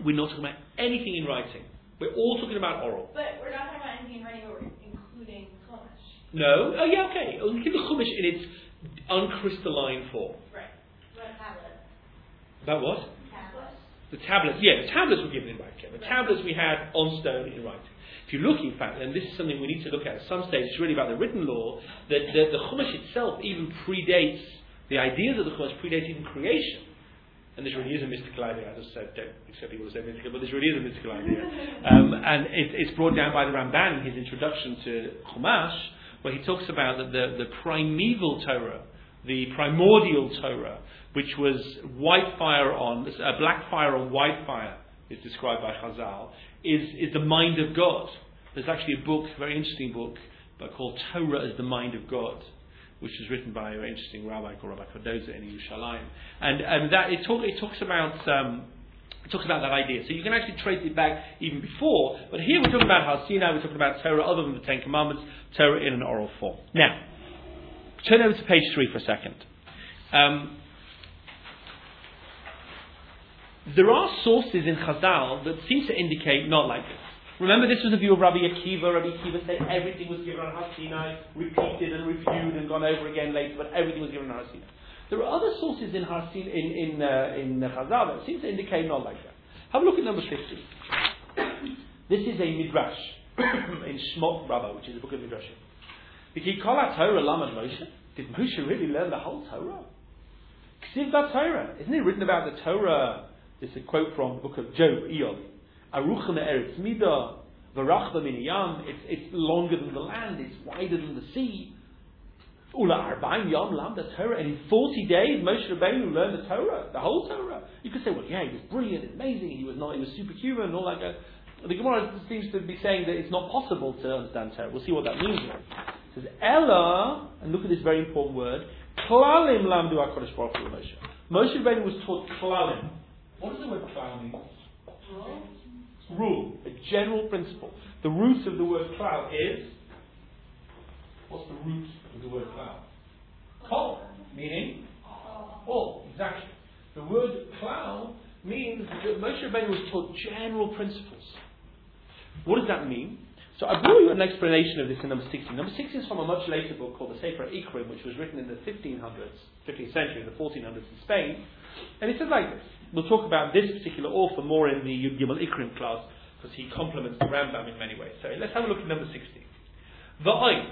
we're not talking about anything in writing. We're all talking about oral. But we're not talking about anything in writing, but we're including Chumash. No? Oh yeah, okay. We'll give the Chumash in its uncrystalline form. Right. What tablet? About what? Tablets. The tablets, yeah, the tablets were given in writing. The tablets we had on stone in writing. If you look, in fact, and this is something we need to look at at some stage, it's really about the written law, that the, the Chumash itself even predates, the ideas of the Chumash predate even creation. And this really is a mystical idea. I just said, don't accept people who say mystical, but this really is a mystical idea. Um, and it, it's brought down by the Ramban in his introduction to Chumash, where he talks about that the, the primeval Torah, the primordial Torah, which was white fire on, uh, black fire on white fire, is described by Chazal, is, is the mind of God. There's actually a book, a very interesting book, but called Torah as the Mind of God, which was written by a very interesting rabbi called Rabbi Kodoza in Yerushalayim. And, and that, it, talk, it talks about um, it talks about that idea. So you can actually trace it back even before, but here we're talking about Har Sinai, we're talking about Torah other than the Ten Commandments, Torah in an oral form. Now, turn over to page three for a second. Um, There are sources in Chazal that seem to indicate not like this. Remember, this was the view of Rabbi Akiva. Rabbi Akiva said everything was given on Har Sinai, repeated and reviewed and gone over again later, but everything was given on Har Sinai. There are other sources in Har Sinai, in in, uh, in Chazal that seem to indicate not like that. Have a look at number fifty. This is a midrash in Shmot Rabbah, which is a book of midrashim. V'ki kol ha-Torah lamad Moshe. Did Moshe really learn the whole Torah? Ksiv da Torah. Isn't it written about the Torah? This is a quote from the book of Job, Eon. Aruchna eretz mida, v'rachba min yam. It's it's longer than the land. It's wider than the sea. Ula arba'im yam lam the Torah. And in forty days, Moshe Rabbeinu learned the Torah, the whole Torah. You could say, well, yeah, he was brilliant, amazing. He was not. He was superhuman, and all that. Go. The Gemara seems to be saying that it's not possible to understand Torah. We'll see what that means. It says Ella, and look at this very important word. Klalim lamdu HaKadosh Baruch Hu Moshe. Moshe Rabbeinu was taught klalim. What does the word klal mean? Rule. Rule. A general principle. The root of the word klal is... What's the root of the word klal? Kol. Meaning? All. Exactly. The word klal means that Moshe Rabbeinu was taught general principles. What does that mean? So I brought you an explanation of this in number sixty. Number sixty is from a much later book called the Sefer Ikrim, which was written in the fifteen hundreds, fifteenth century, in the fourteen hundreds in Spain. And it says like this. We'll talk about this particular author more in the Yud Gimel Ikrim class, because he complements the Rambam in many ways. So let's have a look at number sixty. V'oid.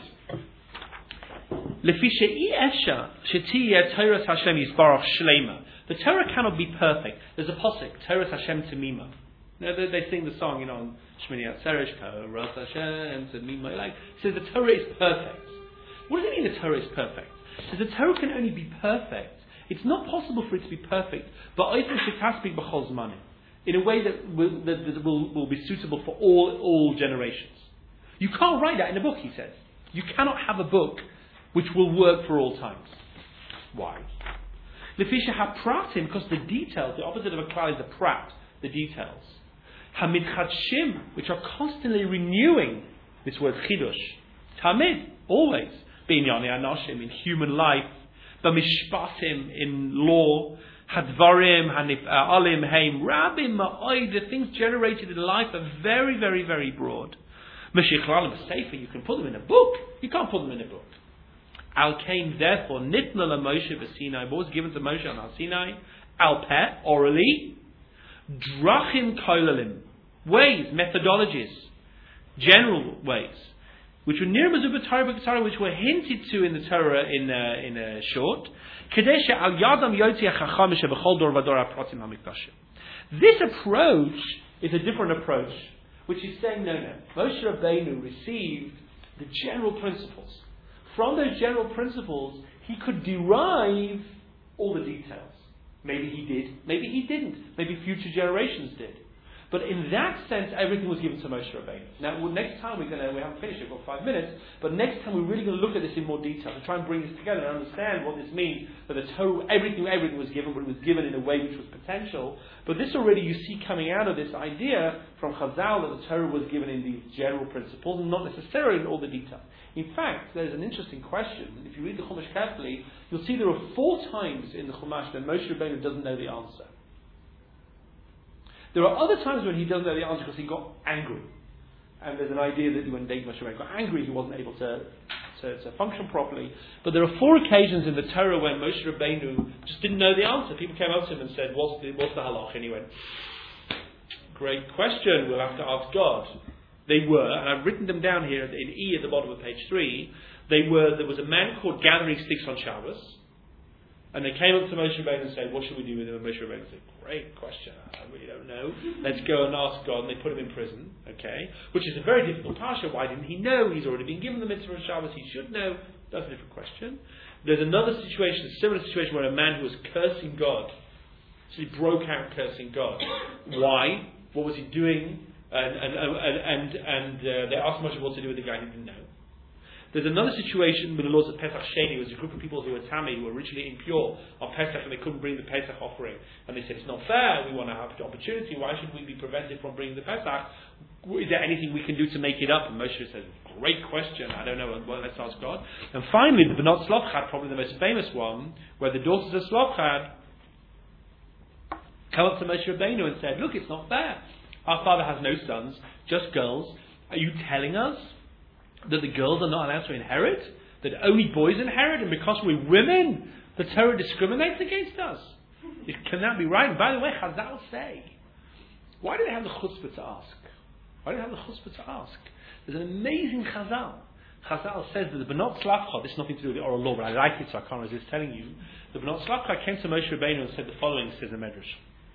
Lefi she'i efsha shetiyeh Torah Hashem yisbarach shleima. The Torah cannot be perfect. There's a posik, Torah Hashem Temima. You know, they, they sing the song, you know, on Shmini Atzeresh, Torah Hashem Temima. Like, it says the Torah is perfect. What does it mean the Torah is perfect? It says the Torah can only be perfect. It's not possible for it to be perfect, but in a way that will, that, that will, will be suitable for all all generations. You can't write that in a book, he says. You cannot have a book which will work for all times. Why? Lefisha hapratim, because the details, the opposite of a klal is a prat, the details. Hamidchadshim, which are constantly renewing this word chidush. Tamid, always. B'inyani anashim, in human life. B'mishpatim, in law. Hadvarim, alim, heim, rabim, ma'oid, the things generated in life are very, very, very broad. Meshiklalim, a sefer, you can put them in a book. You can't put them in a book. Al Kain, therefore, nitna la Moshe b'Sinai, what was given to Moshe on Har Sinai? Al peh, orally. Drachim koilalim, ways, methodologies, general ways, which were near Mazubah Torah, which were hinted to in the Torah in uh, in a short. This approach is a different approach, which is saying, no, no. Moshe Rabbeinu received the general principles. From those general principles, he could derive all the details. Maybe he did, maybe he didn't, maybe future generations did. But in that sense, everything was given to Moshe Rabbeinu. Now, well, next time we're going to, we haven't finished, we've got five minutes, but next time we're really going to look at this in more detail and try and bring this together and understand what this means, that the Torah, everything, everything was given, but it was given in a way which was potential. But this already you see coming out of this idea from Chazal that the Torah was given in these general principles and not necessarily in all the detail. In fact, there's an interesting question, and if you read the Chumash carefully, you'll see there are four times in the Chumash that Moshe Rabbeinu doesn't know the answer. There are other times when he doesn't know the answer because he got angry. And there's an idea that when David Moshe Rabbeinu got angry, he wasn't able to, to, to function properly. But there are four occasions in the Torah when Moshe Rabbeinu just didn't know the answer. People came up to him and said, what's the, what's the halach? And he went, great question, we'll have to ask God. They were, and I've written them down here in E at the bottom of page three, they were, there was a man called Gathering Sticks on Shabbos, and they came up to Moshe Rabbeinu and said, what should we do with him? And Moshe Rabbeinu said, great question, I really don't know. Let's go and ask God. And they put him in prison, okay? Which is a very difficult parsha. Why didn't he know? He's already been given the mitzvah of Shabbos. He should know. That's a different question. There's another situation, a similar situation, where a man who was cursing God, so he broke out cursing God. Why? What was he doing? And and and and, and uh, they asked Moshe what to do with the guy who didn't know. There's another situation with the laws of Pesach Sheni. There was a group of people who were Tammy, who were originally impure on Pesach, and they couldn't bring the Pesach offering. And they said, it's not fair, we want to have the opportunity, why should we be prevented from bringing the Pesach? Is there anything we can do to make it up? And Moshe says, great question, I don't know, well, let's ask God. And finally, the Benot Tzlofchad, probably the most famous one, where the daughters of Tzlofchad come up to Moshe Rabbeinu and said, look, it's not fair. Our father has no sons, just girls. Are you telling us that the girls are not allowed to inherit? That only boys inherit? And because we're women, the Torah discriminates against us? It, can that be right? And by the way, Chazal say, why do they have the chutzpah to ask? Why do they have the chutzpah to ask? There's an amazing Chazal. Chazal says that the Benot Tzlafcha, this has nothing to do with the oral law, but I like it so I can't resist telling you. The Benot Tzlafcha came to Moshe Rabbeinu and said the following, says the Medrash.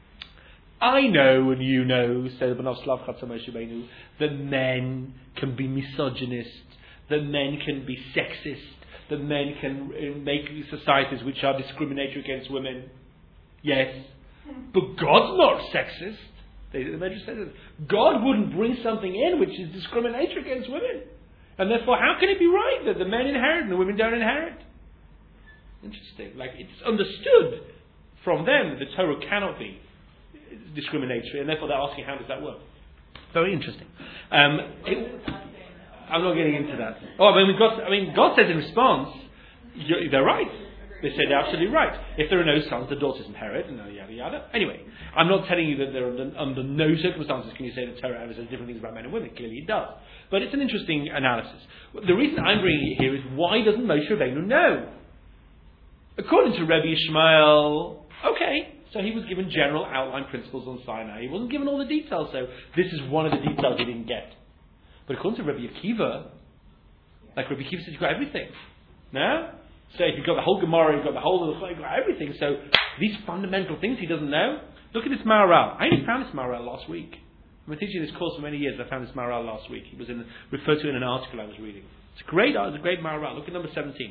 I know and you know, said the Benot Tzlafcha to Moshe Rabbeinu, that men can be misogynist, that men can be sexist, that men can uh, make societies which are discriminatory against women. Yes. But God's not sexist. The Medrash says it. God wouldn't bring something in which is discriminatory against women. And therefore, how can it be right that the men inherit and the women don't inherit? Interesting. Like, it's understood from them that the Torah cannot be discriminatory, and therefore they're asking, how does that work? Very interesting. Um, it, I'm not getting into that. Oh, I mean, we've got, I mean, God says in response, they're right. They say they're absolutely right. If there are no sons, the daughters inherit, and yada yada. Anyway, I'm not telling you that there are under, under no circumstances can you say that Torah says different things about men and women. Clearly, it does. But it's an interesting analysis. The reason I'm bringing it here is, why doesn't Moshe Rabbeinu know? According to Rabbi Ishmael, okay, so he was given general outline principles on Sinai. He wasn't given all the details, so this is one of the details he didn't get. But according to Rabbi Akiva, like Rabbi Akiva said, you've got everything. No? So if you've got the whole Gemara, you've got the whole of the you've got everything. So these fundamental things he doesn't know. Look at this Maharal. I only found this Maharal last week. I've been teaching this course for many years. I found this Maharal last week. It was in, referred to in an article I was reading. It's a great, it's a great Maharal. Look at number seventeen.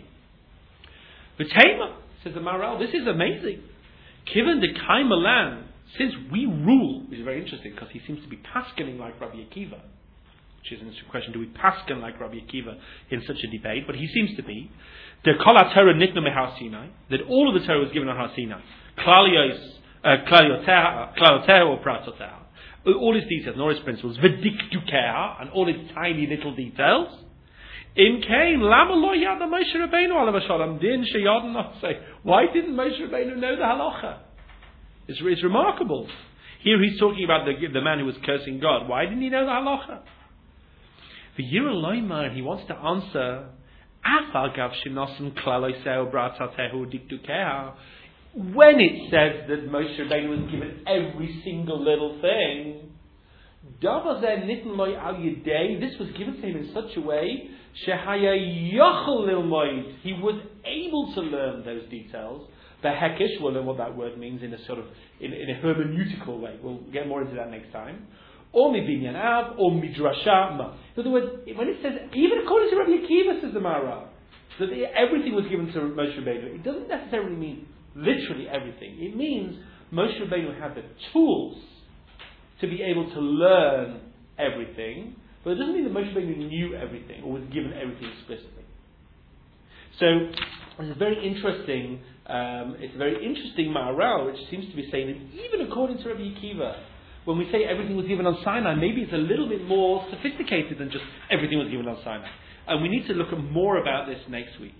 V'tema, says the Maharal, this is amazing. Given the Kaimalan, since we rule, which is very interesting because he seems to be paskening like Rabbi Akiva, which is an interesting question, do we pasken like Rabbi Akiva in such a debate? But he seems to be. The Kol HaTorah Nitnu Mehar Sinai, that all of the Torah was given on Har Sinai. Klalioteha or Pratoteha. All its details, and all its principles. V'dikdukeha, and all its tiny little details. Im Kain, Lama Lo Yada Moshe Rabbeinu Alav Shalom Din Sheyadon not say. Why didn't Moshe Rabbeinu know the halacha? It's, it's remarkable. Here he's talking about the, the man who was cursing God. Why didn't he know the halacha? For Yira Loimar, he wants to answer, when it says that Moshe Rabbeinu was given every single little thing, this was given to him in such a way, he was able to learn those details. The hekesh, we'll learn what that word means in a sort of, in, in a hermeneutical way. We'll get more into that next time. Or mibinyanav, or midrasha. In other words, when it says, even according to Rabbi Akiva, says the Maharal, that everything was given to Moshe Rabbeinu, it doesn't necessarily mean literally everything. It means Moshe Rabbeinu had the tools to be able to learn everything, but it doesn't mean that Moshe Rabbeinu knew everything or was given everything explicitly. So it's a very interesting, um, it's a very interesting Maharal, which seems to be saying that even according to Rabbi Akiva, when we say everything was given on Sinai, maybe it's a little bit more sophisticated than just everything was given on Sinai. And we need to look at more about this next week.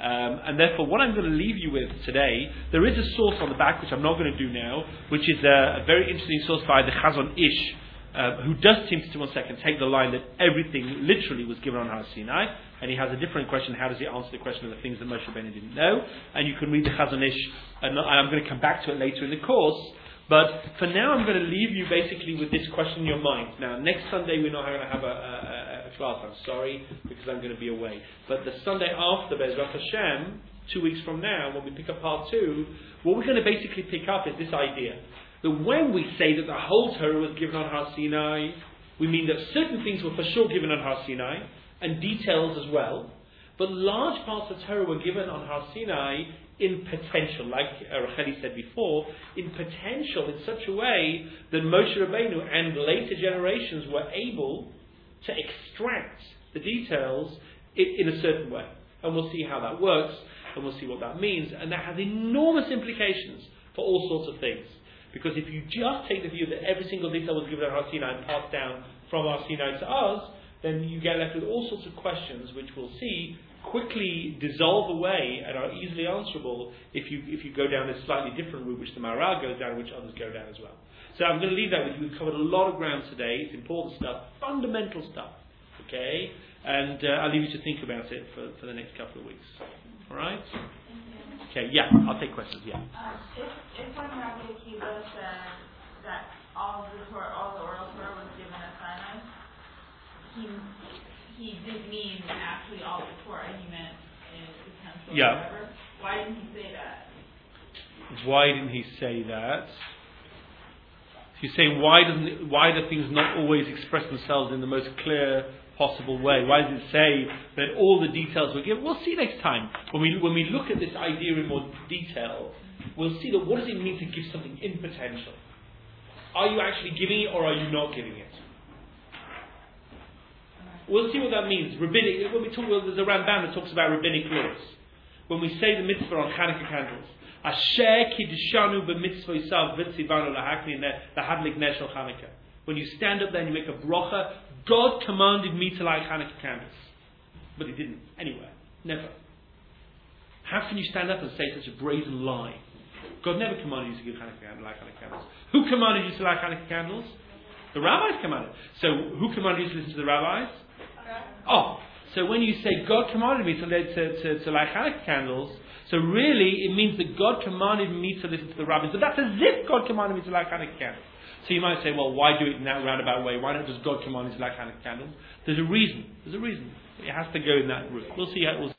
Um, and therefore, what I'm going to leave you with today, there is a source on the back, which I'm not going to do now, which is a, a very interesting source by the Chazon Ish, uh, who does seem to, one second, take the line that everything literally was given on Har Sinai, and he has a different question. How does he answer the question of the things that Moshe Rabbeinu didn't know? And you can read the Chazon Ish, and I'm going to come back to it later in the course. But for now, I'm going to leave you basically with this question in your mind. Now, next Sunday we're not going to have a, a, a, a class. I'm sorry, because I'm going to be away. But the Sunday after, Be'ezrat Hashem, two weeks from now, when we pick up part two, what we're going to basically pick up is this idea that when we say that the whole Torah was given on Har Sinai, we mean that certain things were for sure given on Har Sinai, and details as well. But large parts of Torah were given on Har Sinai in potential, like Racheli said before, in potential in such a way that Moshe Rabbeinu and later generations were able to extract the details in, in a certain way. And we'll see how that works, and we'll see what that means. And that has enormous implications for all sorts of things. Because if you just take the view that every single detail was given on Har Sinai and passed down from Har Sinai to us, then you get left with all sorts of questions which we'll see quickly dissolve away and are easily answerable if you if you go down a slightly different route, which the Maharal goes down, which others go down as well. So I'm going to leave that with you. We've covered a lot of ground today. It's important stuff, fundamental stuff. Okay? And uh, I'll leave you to think about it for, for the next couple of weeks. All right? Okay, yeah, I'll take questions, yeah. Uh, if, if when Rabbi Akiva said that all the Torah, all the oral Torah was given at Sinai, he he didn't mean actually all the Torah, he meant in potential Yeah. or whatever. Why didn't he say that? Why didn't he say that? He's saying why doesn't it, why do things not always express themselves in the most clear possible way? Why does it say that all the details were given? We'll see next time. When we when we look at this idea in more detail, we'll see that what does it mean to give something in potential? Are you actually giving it or are you not giving it? We'll see what that means. Rabbinic, when we talk, well, there's a Ramban that talks about rabbinic laws. When we say the mitzvah on Hanukkah candles, Asher kiddushanu b'mitzvah yisav v'tzivanu lahakli lahadlik ner shel Hanukkah. When you stand up there and you make a bracha, God commanded me to light Hanukkah candles. But He didn't. Anywhere. Never. How can you stand up and say such a brazen lie? God never commanded you to give Hanukkah candles, light Hanukkah candles. Who commanded you to light Hanukkah candles? The rabbis commanded. So who commanded you to listen to the rabbis? Oh, so when you say God commanded me to, to, to, to light Hanukkah candles, so really it means that God commanded me to listen to the rabbis. But that's as if God commanded me to light Hanukkah candles. So you might say, well, why do it in that roundabout way? Why not just God command me to light Hanukkah candles? There's a reason. There's a reason. It has to go in that route. We'll see how it will.